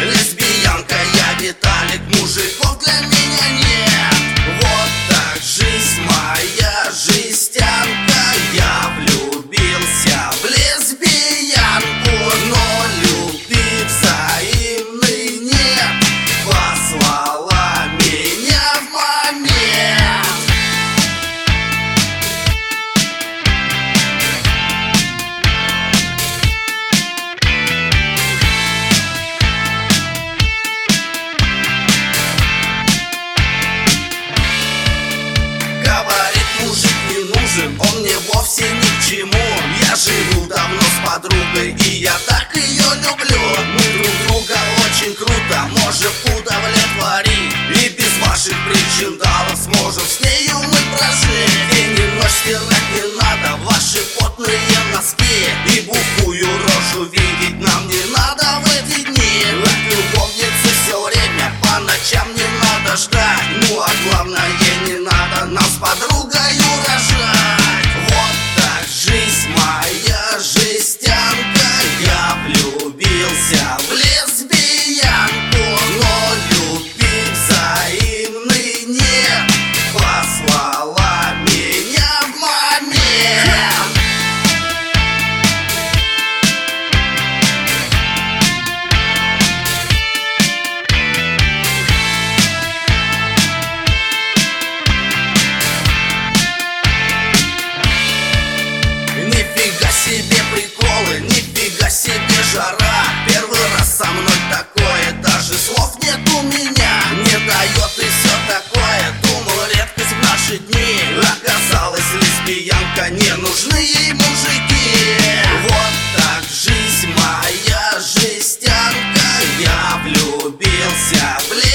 Лесбиянка я, Виталик, мужиков для меня нет. Вот так жизнь моя, жестянка. Я влюбился в лесбиянку, но любви взаимной нет. Послала меня в момент. Говорит, мужик не нужен, он мне вовсе ни к чему. Я живу давно с подругой, и я так ее люблю. Мы друг друга очень круто можем удовлетворить, и без ваших причиндалов сможем с нею мы прожить. День и ночь стирать не надо ваши потные носки, и бухую рожу видеть нам не надо в эти дни. От любовницы все время по ночам не надо ждать. Ну а главное, не надо нам с подругой рожать. Вот так жизнь моя, жестянка. Я влюбился в лесбиянку, но любви взаимной нет. Послала меня в момент. Нифига себе приколы, нифига себе жара. Первый раз со мной такое, даже слов нет у меня. Не дает и все такое, думал, редкость в наши дни. Оказалось, лесбиянка, не нужны ей мужики. Вот так жизнь моя, жестянка. Я влюбился в